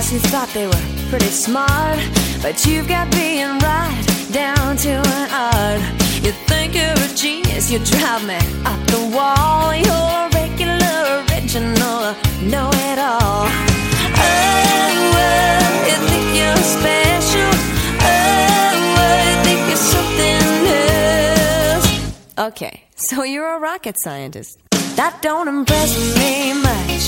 guys who thought they were pretty smart, but you've got being right down to an art. You think you're a genius, you drive me up the wall. You're a regular, original, know-it-all. Oh, you think you're special. Oh, you think you're something else. Okay, so you're a rocket scientist. That don't impress me much.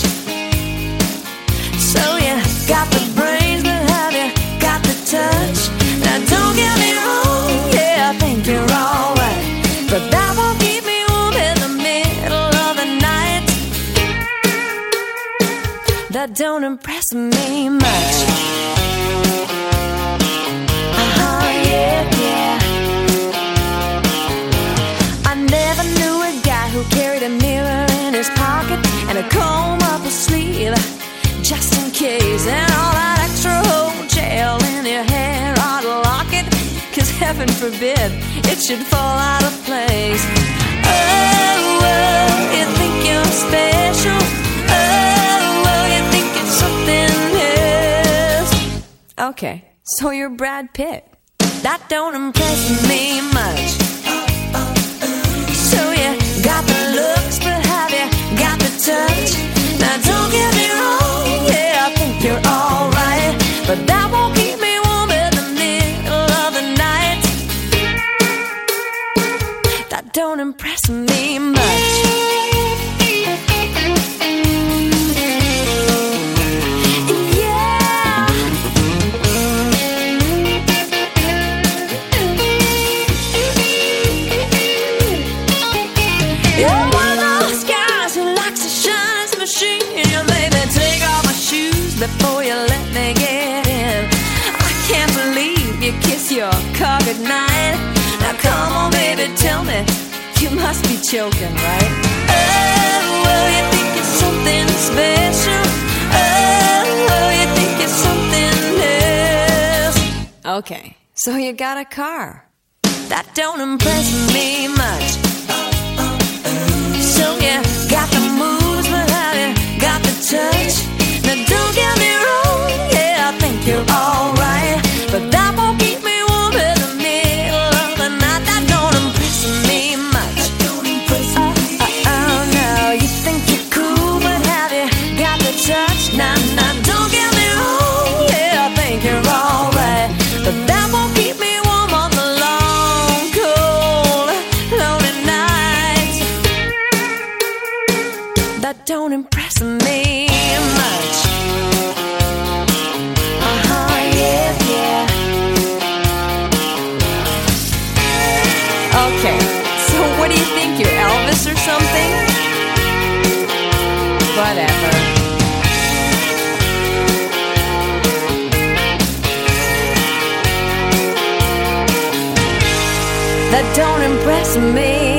So you got the brains, but have you got the touch? Now don't get me wrong, yeah, I think you're alright, but that won't keep me warm in the middle of the night. That don't impress me much. Yeah, yeah. I never knew a guy who carried a mirror in his pocket and a comb up his sleeve, just in case. And all that extra whole gel in your hair ought to lock it, 'cause heaven forbid it should fall out of place. Oh, oh, you think you're special. Oh, oh, you think it's something else. Okay, so you're Brad Pitt. That don't impress me much. So you got the looks, but have you got the touch? Now don't get me wrong, yeah, I think you're alright, but that won't keep me warm in the middle of the night. That don't impress me much. You're one of those guys who likes to shine his machine. You made me take off my shoes before you let me get in. I can't believe you kiss your car goodnight. Now come on, baby, tell me, you must be joking, right? Oh, well, you think it's something special. Oh, well, you think it's something else. Okay, so you got a car. That don't impress me much. So you got the moves, but have you got the touch? Now don't get me wrong, yeah, I think you're alright, but that won't keep me warm in the middle of the night. That don't impress me much. Oh, no, you think you're cool, but have you got the touch? Nah, don't get me wrong, yeah, I think you're alright, but that won't keep me warm on the long, cold, lonely nights. That don't impress me much. Yeah, yeah. Okay, so what do you think, you're Elvis or something? Whatever. That don't impress me